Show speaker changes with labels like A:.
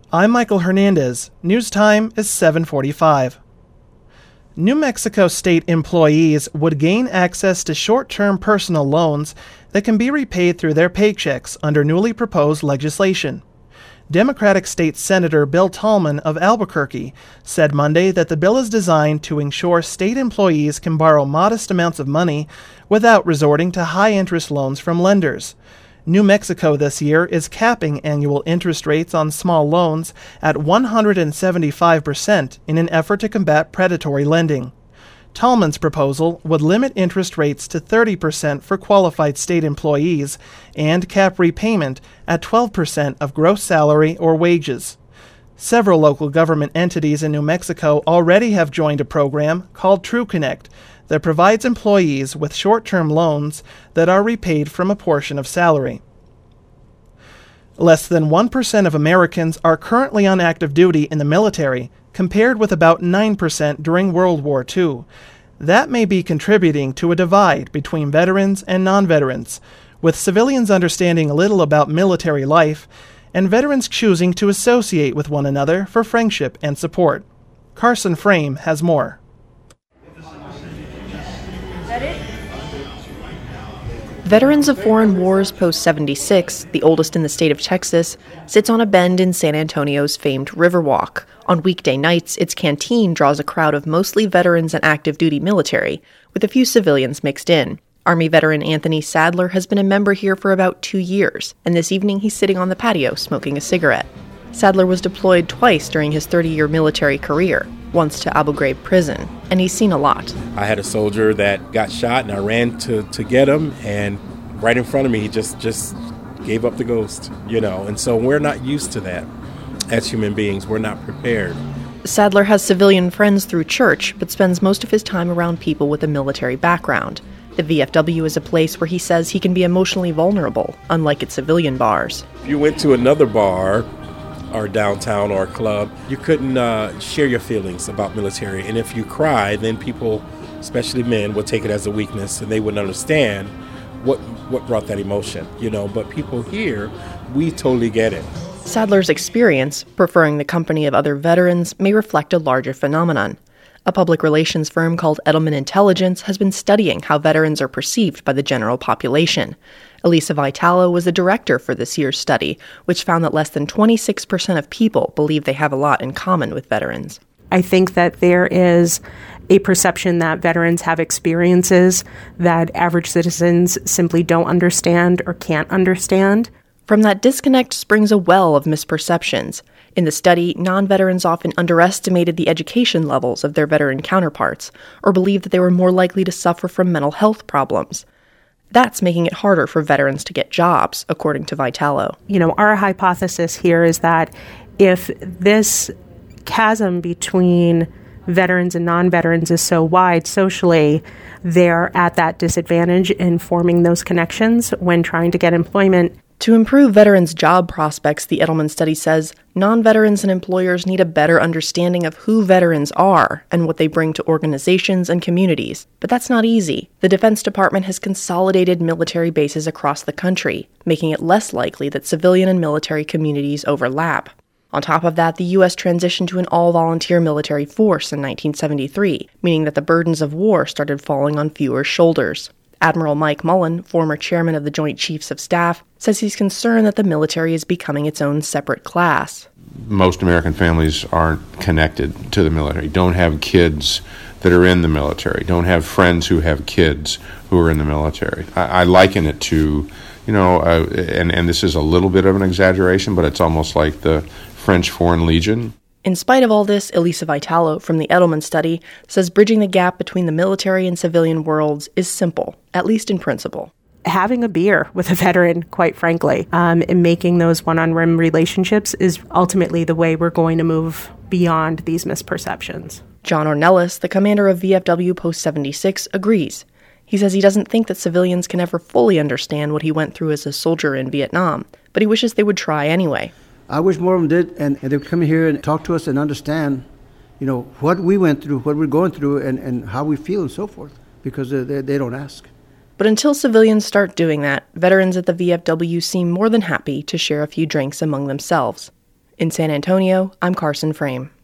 A: I'm Michael Hernandez. News time is 7:45. New Mexico state employees would gain access to short-term personal loans that can be repaid through their paychecks under newly proposed legislation. Democratic State Senator Bill Tallman of Albuquerque said Monday that the bill is designed to ensure state employees can borrow modest amounts of money without resorting to high-interest loans from lenders. New Mexico this year is capping annual interest rates on small loans at 175% in an effort to combat predatory lending. Tallman's proposal would limit interest rates to 30% for qualified state employees and cap repayment at 12% of gross salary or wages. Several local government entities in New Mexico already have joined a program called TrueConnect that provides employees with short-term loans that are repaid from a portion of salary. Less than 1% of Americans are currently on active duty in the military, compared with about 9% during World War II. That may be contributing to a divide between veterans and non-veterans, with civilians understanding little about military life and veterans choosing to associate with one another for friendship and support. Carson Frame has more.
B: Veterans of Foreign Wars Post 76, the oldest in the state of Texas, sits on a bend in San Antonio's famed Riverwalk. On weekday nights, its canteen draws a crowd of mostly veterans and active duty military, with a few civilians mixed in. Army veteran Anthony Sadler has been a member here for about 2 years, and this evening he's sitting on the patio smoking a cigarette. Sadler was deployed twice during his 30-year military career, once to Abu Ghraib prison, and he's seen a lot.
C: I had a soldier that got shot, and I ran to get him, and right in front of me, he just gave up the ghost, and so we're not used to that. As human beings, we're not prepared.
B: Sadler has civilian friends through church, but spends most of his time around people with a military background. The VFW is a place where he says he can be emotionally vulnerable, unlike at civilian bars.
C: If you went to another bar, or downtown or a club, you couldn't share your feelings about military. And if you cry, then people, especially men, would take it as a weakness, and they wouldn't understand what brought that emotion, But people here, we totally get it.
B: Sadler's experience, preferring the company of other veterans, may reflect a larger phenomenon. A public relations firm called Edelman Intelligence has been studying how veterans are perceived by the general population. Elisa Vitalo was the director for this year's study, which found that less than 26% of people believe they have a lot in common with veterans.
D: I think that there is a perception that veterans have experiences that average citizens simply don't understand or can't understand.
B: From that disconnect springs a well of misperceptions. In the study, non-veterans often underestimated the education levels of their veteran counterparts, or believed that they were more likely to suffer from mental health problems. That's making it harder for veterans to get jobs, according to Vitalo.
D: Our hypothesis here is that if this chasm between veterans and non-veterans is so wide socially, they're at that disadvantage in forming those connections when trying to get employment.
B: To improve veterans' job prospects, the Edelman study says, non-veterans and employers need a better understanding of who veterans are and what they bring to organizations and communities. But that's not easy. The Defense Department has consolidated military bases across the country, making it less likely that civilian and military communities overlap. On top of that, the U.S. transitioned to an all-volunteer military force in 1973, meaning that the burdens of war started falling on fewer shoulders. Admiral Mike Mullen, former chairman of the Joint Chiefs of Staff, says he's concerned that the military is becoming its own separate class.
E: Most American families aren't connected to the military, don't have kids that are in the military, don't have friends who have kids who are in the military. I liken it to, and this is a little bit of an exaggeration, but it's almost like the French Foreign Legion.
B: In spite of all this, Elisa Vitalo from the Edelman study says bridging the gap between the military and civilian worlds is simple, at least in principle.
D: Having a beer with a veteran, quite frankly, and making those one-on-one relationships is ultimately the way we're going to move beyond these misperceptions.
B: John Ornelas, the commander of VFW Post 76, agrees. He says he doesn't think that civilians can ever fully understand what he went through as a soldier in Vietnam, but he wishes they would try anyway.
F: I wish more of them did, and they would come here and talk to us and understand, what we went through, what we're going through, and how we feel and so forth, because they don't ask.
B: But until civilians start doing that, veterans at the VFW seem more than happy to share a few drinks among themselves. In San Antonio, I'm Carson Frame.